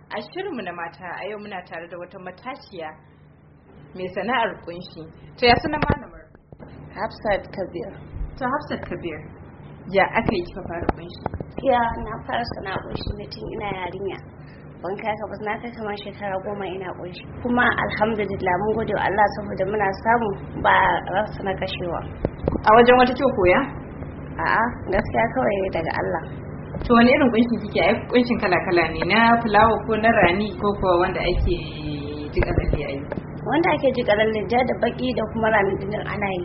A shirinmu na mata a yau muna tare da wata matashiya mai sana'ar kunshi. To ya suna malamar? Hafsat Kabir. To Hafsat Kabir, ya aka yi kika fara kunshi? Ya na fara sana'ar kunshi ne tun ina yarinya. Ban kai ka ba na kai kamar shekara 10 ina kunshi. Kuma alhamdulillah mun gode wa Allah saboda muna samu ba rasa na kashewa. A wajen wata kika koya? A'a, gaskiya kawai daga Allah. To wani irin kunshi kike? Ai kunshin kala-kala ne, na fulawa ko na rani ko kuwa wanda ake jika lalle ayi? Wanda ake jika lalle ja da baki da kuma rani din ana yi.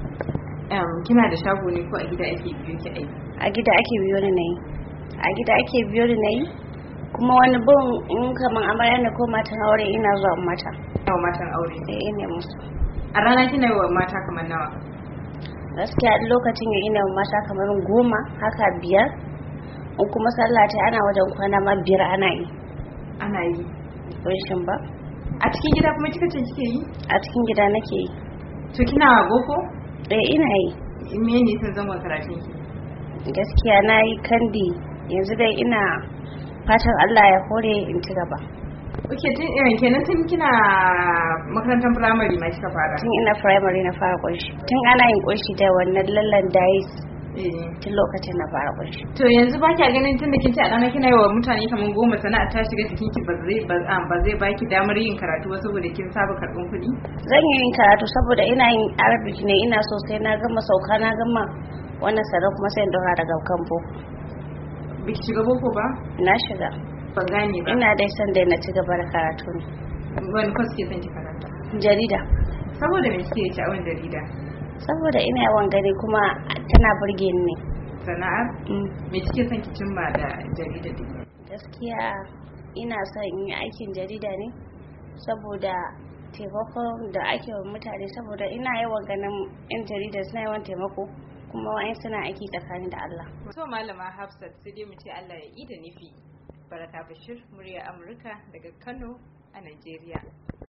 Kina da shago ne ko a gida ake biyo ki ayi? A gida ake biyo ni nayi. A gida ake biyo ni nayi. Kuma wani bin in kaman amarya ne ko matan aure ina zuwa mata. Yawa matan aure? Ne musu. A rana kina yi wa mata kamar nawa? Gaskiya lokacin ya ina wa mata kamar 10 haka 5. In kuma sallah ta ana wajen kwana ma 5 ana yi. Ana yi? Kunshin ba. A cikin gida kuma kika ce kike yi? A cikin gida nake yi. To kina boko? Ina yi. Me ne sun zama karatun ki? Gaskiya na yi kandi yanzu dai ina fatan Allah ya hore in ci gaba. Oke, kenan tun kina makarantar firamare ma kika fara? Tun ina firamare na fara kunshi. Tun ana yin kunshi da wannan lallan dais. Tun lokacin na fara kunshi. To yanzu ba kya ganin tun da kin ce a ɗana kina yi wa mutane kamar 10 sana'a ta shiga jikin ki ba zai baki damar yin karatu ba saboda kin saba karɓan kuɗi? Zan yi yin karatu saboda ina yin Arabic ne, ina so sai na gama sauka na gama wannan sanar kuma sai in daura daga kan boko. Biki shiga boko ba? Na shiga. Ban gane ba. Ina dai son dai na ci gaba da karatu ne. Wani kwas ke son ki karanta? Jarida. Saboda me kike sha'awar jarida? Saboda ina yawan gani kuma tana burge ni ne. Sana'ar? Me kike son ki cimma da jarida din? Gaskiya ina son in yi aikin jarida ne saboda taimakon da ake wa mutane, saboda ina yawan ganin yan jarida suna yawan taimako kuma wa'in suna aiki tsakanin da Allah. So malama Hafsat, sai dai mu ce Allah ya yi da nufi. Baraka Bashir, murya Amurka daga Kano a Najeriya.